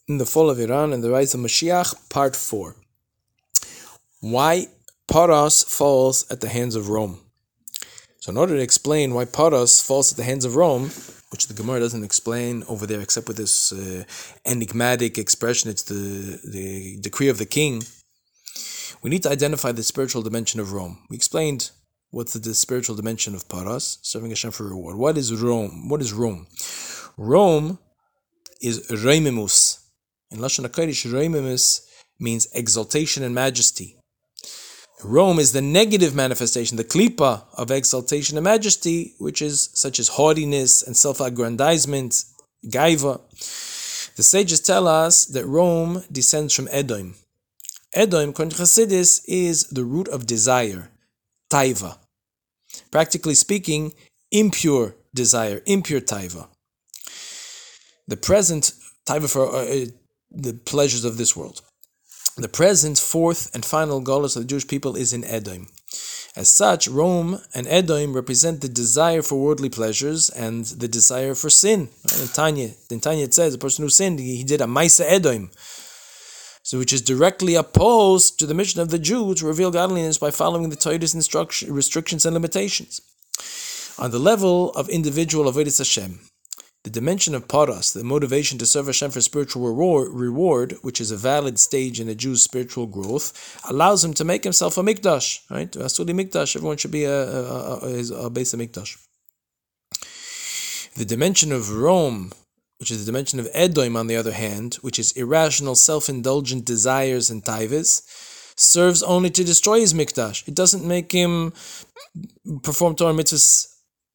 in the fall of Iran and the rise of Mashiach, part 4. Why Paros falls at the hands of Rome. So in order to explain why Paros falls at the hands of Rome, which the Gemara doesn't explain over there except with this enigmatic expression, it's the decree of the king, we need to identify the spiritual dimension of Rome. We explained what's the spiritual dimension of Paros, serving Hashem for reward. What is Rome? What is Rome? Rome is Reimemus. In Lashon HaKodesh, Reimemus means exaltation and majesty. Rome is the negative manifestation, the klipa of exaltation and majesty, which is such as haughtiness and self-aggrandizement, gaiva. The sages tell us that Rome descends from Edom. Edom, according to Chassidus, is the root of desire, taiva. Practically speaking, impure desire, impure taiva. The present taiva for the pleasures of this world. The present fourth and final galus of the Jewish people is in Edom. As such, Rome and Edom represent the desire for worldly pleasures and the desire for sin. In Tanya it says, the person who sinned, he did a Maisa Edom. So which is directly opposed to the mission of the Jew to reveal godliness by following the Torah's restrictions and limitations. On the level of individual avodas Hashem, the dimension of paras, the motivation to serve Hashem for spiritual reward, which is a valid stage in a Jew's spiritual growth, allows him to make himself a mikdash. Right? Asuli mikdash. Everyone should be a base of mikdash. The dimension of Rome, which is the dimension of Edom, on the other hand, which is irrational, self-indulgent desires and taivas, serves only to destroy his mikdash. It doesn't make him perform Torah mitzvahs.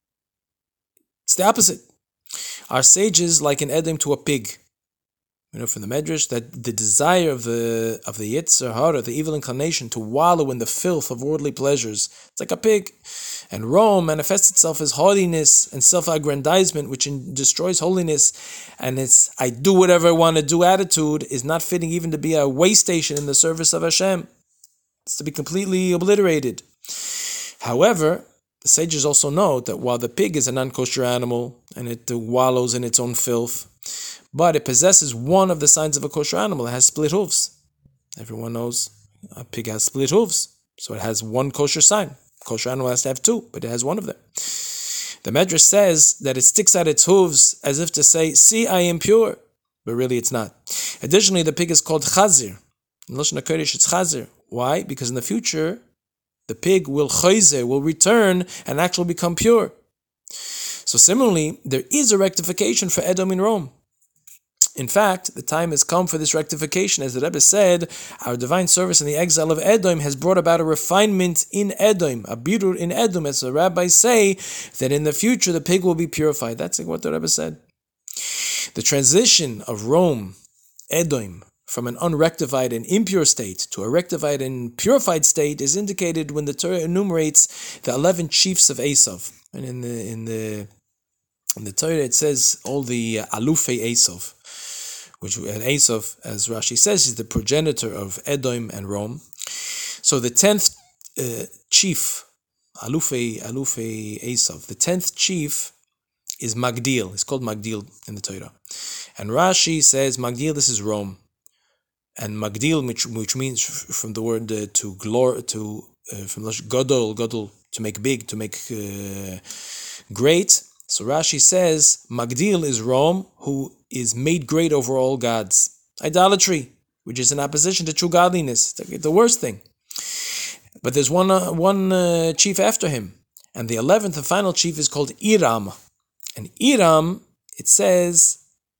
It's the opposite. Our sages liken Edom to a pig. We know from the Medrash that the desire of the Yetzer Hara, the evil inclination, to wallow in the filth of worldly pleasures, it's like a pig. And Rome manifests itself as haughtiness and self-aggrandizement, which destroys holiness, and its I do whatever I want to do attitude is not fitting even to be a way station in the service of Hashem. It's to be completely obliterated. However, the sages also note that while the pig is a non-kosher animal and it wallows in its own filth, but it possesses one of the signs of a kosher animal. It has split hooves. Everyone knows a pig has split hooves, so it has one kosher sign. Kosher animal has to have two, but it has one of them. The Medrash says that it sticks out its hooves as if to say, see, I am pure, but really it's not. Additionally, the pig is called chazir. In Lashon HaKodesh, it's chazir. Why? Because in the future, the pig will return and actually become pure. So similarly, there is a rectification for Edom in Rome. In fact, the time has come for this rectification. As the Rebbe said, our divine service in the exile of Edom has brought about a refinement in Edom, a birur in Edom, as the rabbis say, that in the future the pig will be purified. That's what the Rebbe said. The transition of Rome, Edom, from an unrectified and impure state to a rectified and purified state is indicated when the Torah enumerates the 11 chiefs of Esav. And in the Torah it says all the alufei Esav, which Esav, as Rashi says, is the progenitor of Edom and Rome. So the 10th chief, alufei Esav, the 10th chief is Magdil. It's called Magdil in the Torah. And Rashi says Magdil, this is Rome. And Magdil, which means from the word to glory, from Gadol, to make big, to make great. So Rashi says Magdil is Rome, who is made great over all gods. Idolatry, which is in opposition to true godliness, the worst thing. But there's one chief after him, and the 11th and final chief is called Iram. And Iram, it says,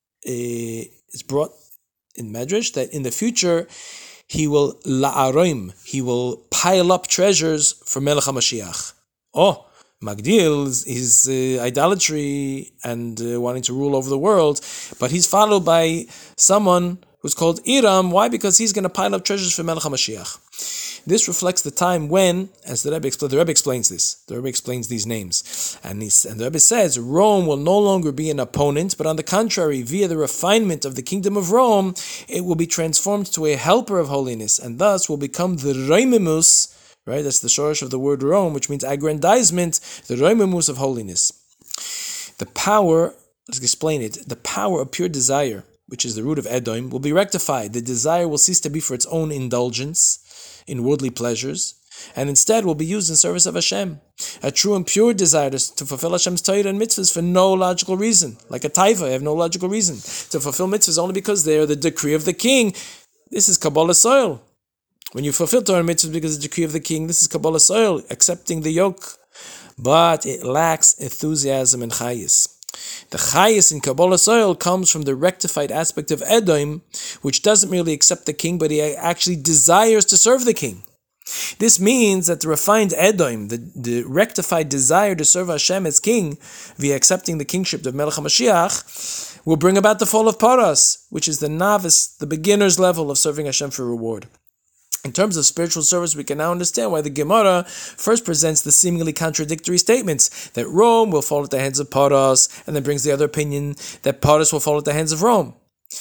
is brought in Medrash that in the future he will pile up treasures for Melech HaMashiach. Oh, Magdil is idolatry and wanting to rule over the world, but he's followed by someone who's called Iram. Why? Because he's going to pile up treasures for Melech HaMashiach. This reflects the time when, as the Rebbe explains this. The Rebbe explains these names. And the Rebbe says, Rome will no longer be an opponent, but on the contrary, via the refinement of the kingdom of Rome, it will be transformed to a helper of holiness, and thus will become the Reimemus, right? That's the shorish of the word Rome, which means aggrandizement, the Reimemus of holiness. The power, let's explain it, the power of pure desire, which is the root of Edom, will be rectified. The desire will cease to be for its own indulgence in worldly pleasures, and instead will be used in service of Hashem. A true and pure desire to fulfill Hashem's Torah and mitzvahs for no logical reason. Like a taiva, I have no logical reason. To fulfill mitzvahs only because they are the decree of the king. This is Kabbalah soil. When you fulfill Torah and mitzvahs because of the decree of the king, this is Kabbalah soil, accepting the yoke. But it lacks enthusiasm and chayis. The chayis in Kabbalah soil comes from the rectified aspect of Edom, which doesn't merely accept the king, but he actually desires to serve the king. This means that the refined Edom, the rectified desire to serve Hashem as king, via accepting the kingship of Melech HaMashiach, will bring about the fall of Paras, which is the novice, the beginner's level of serving Hashem for reward. In terms of spiritual service, we can now understand why the Gemara first presents the seemingly contradictory statements that Rome will fall at the hands of Paras, and then brings the other opinion that Paras will fall at the hands of Rome.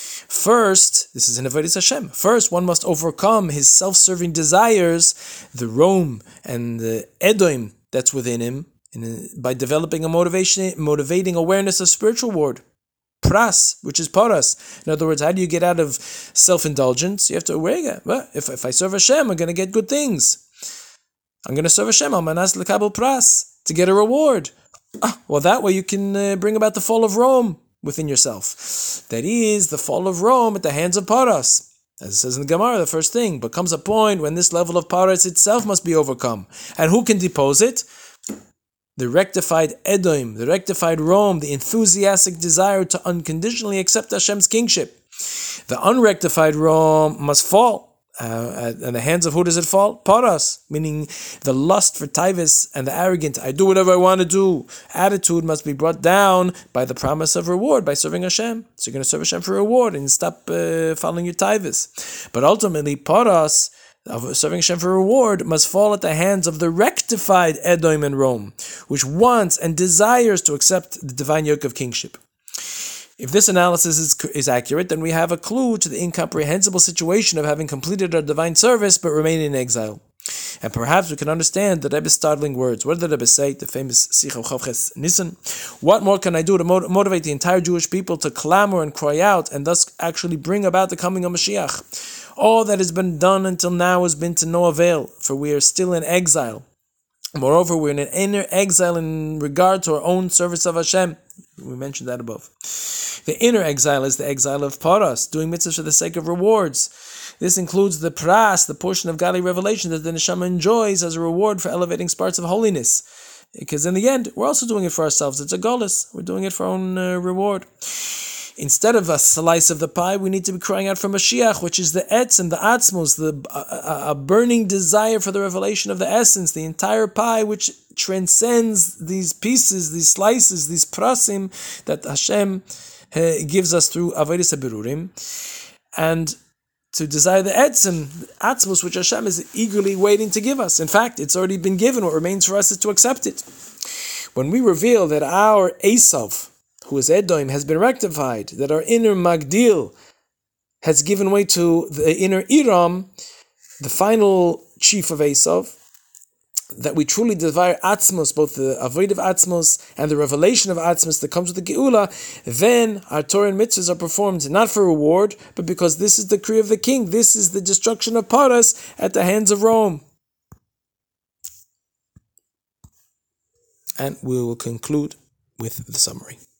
First, this is in Avodas Hashem. First, one must overcome his self-serving desires, the Rome and the Edom that's within him, by developing a motivating awareness of spiritual reward. Pras, which is paras. In other words, how do you get out of self-indulgence? You have to well, if I serve Hashem, I'm going to get good things. I'm going to serve Hashem, I'm manas lekabel pras, to get a reward. Well, that way you can bring about the fall of Rome within yourself. That is, the fall of Rome at the hands of paras. As it says in the Gemara, the first thing, but comes a point when this level of paras itself must be overcome. And who can depose it? The rectified Edom, the rectified Rome, the enthusiastic desire to unconditionally accept Hashem's kingship. The unrectified Rome must fall. In the hands of who does it fall? Paras, meaning the lust for taivas and the arrogant, I do whatever I want to do, attitude must be brought down by the promise of reward, by serving Hashem. So you're going to serve Hashem for reward and stop following your taivas. But ultimately, Paras, of serving Hashem for reward, must fall at the hands of the rectified Edom and Rome, which wants and desires to accept the divine yoke of kingship. If this analysis is accurate, then we have a clue to the incomprehensible situation of having completed our divine service but remaining in exile. And perhaps we can understand the Rebbe's startling words. What did the Rebbe say? The famous Sicha Chavches Nisan. What more can I do to motivate the entire Jewish people to clamor and cry out and thus actually bring about the coming of Mashiach? All that has been done until now has been to no avail, for we are still in exile. Moreover, we're in an inner exile in regard to our own service of Hashem. We mentioned that above. The inner exile is the exile of Paras, doing mitzvahs for the sake of rewards. This includes the pras, the portion of godly revelation that the neshama enjoys as a reward for elevating sparks of holiness. Because in the end, we're also doing it for ourselves. It's a golus. We're doing it for our own reward. Instead of a slice of the pie, we need to be crying out for Mashiach, which is the etzem, the atzmos, a burning desire for the revelation of the essence, the entire pie which transcends these pieces, these slices, these prasim that Hashem gives us through Avodas HaBerurim, and to desire the etzem, atzmos, which Hashem is eagerly waiting to give us. In fact, it's already been given. What remains for us is to accept it. When we reveal that our Esav, who is Edom, has been rectified, that our inner Magdil has given way to the inner Iram, the final chief of Esav, that we truly desire Atzmos, both the Avoid of Atzmos and the revelation of Atzmos that comes with the Geula, then our Torah and mitzvahs are performed not for reward, but because this is the decree of the king, this is the destruction of Paras at the hands of Rome. And we will conclude with the summary.